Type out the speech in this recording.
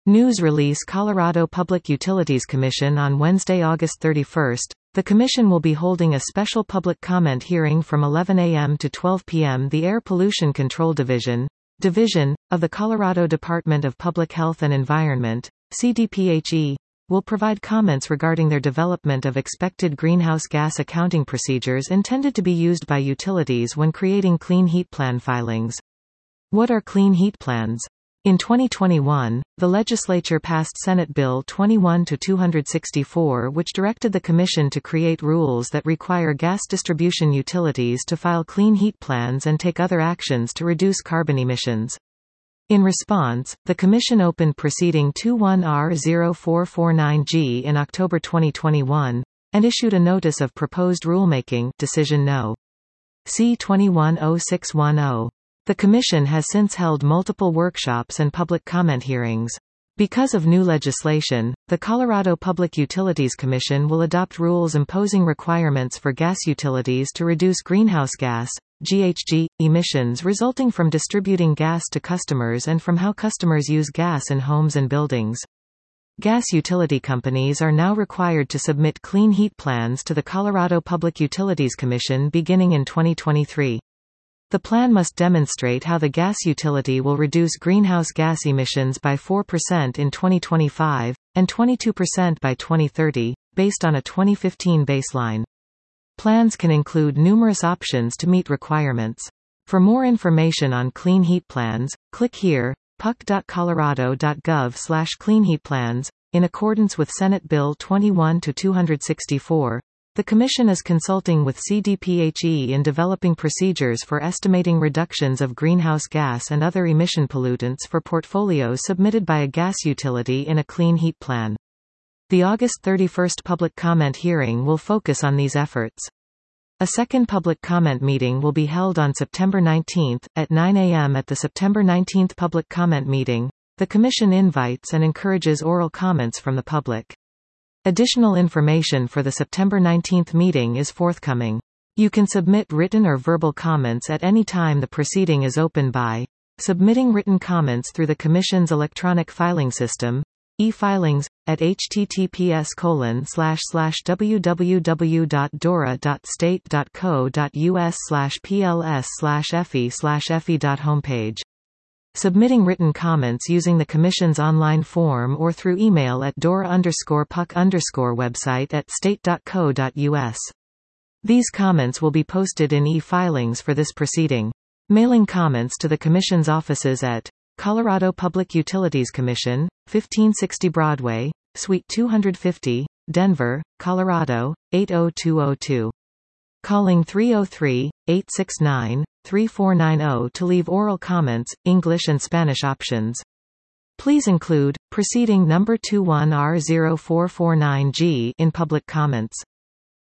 News release Colorado Public Utilities Commission on Wednesday, August 31. The Commission will be holding a special public comment hearing from 11 a.m. to 12 p.m. The Air Pollution Control Division of the Colorado Department of Public Health and Environment, CDPHE, will provide comments regarding their development of expected greenhouse gas accounting procedures intended to be used by utilities when creating clean heat plan filings. What are clean heat plans? In 2021, the legislature passed Senate Bill 21-264, which directed the Commission to create rules that require gas distribution utilities to file clean heat plans and take other actions to reduce carbon emissions. In response, the Commission opened Proceeding 21R0449G in October 2021, and issued a Notice of Proposed Rulemaking Decision No. C-210610. The Commission has since held multiple workshops and public comment hearings. Because of new legislation, the Colorado Public Utilities Commission will adopt rules imposing requirements for gas utilities to reduce greenhouse gas (GHG) emissions resulting from distributing gas to customers and from how customers use gas in homes and buildings. Gas utility companies are now required to submit clean heat plans to the Colorado Public Utilities Commission beginning in 2023. The plan must demonstrate how the gas utility will reduce greenhouse gas emissions by 4% in 2025, and 22% by 2030, based on a 2015 baseline. Plans can include numerous options to meet requirements. For more information on clean heat plans, click here, puc.colorado.gov/cleanheatplans. In accordance with Senate Bill 21-264, the Commission is consulting with CDPHE in developing procedures for estimating reductions of greenhouse gas and other emission pollutants for portfolios submitted by a gas utility in a clean heat plan. The August 31 public comment hearing will focus on these efforts. A second public comment meeting will be held on September 19, at 9 a.m. At the September 19 public comment meeting, the Commission invites and encourages oral comments from the public. Additional information for the September 19 meeting is forthcoming. You can submit written or verbal comments at any time the proceeding is open by submitting written comments through the Commission's electronic filing system, e-filings, at https://www.dora.state.co.us/pls/fe/fe.homepage. Submitting written comments using the Commission's online form or through email at dora_puc_website at state.co.us. These comments will be posted in e-filings for this proceeding. Mailing comments to the Commission's offices at Colorado Public Utilities Commission, 1560 Broadway, Suite 250, Denver, Colorado, 80202. Calling 303-869-3490 to leave oral comments, English and Spanish options. Please include Proceeding Number 21R0449G in public comments.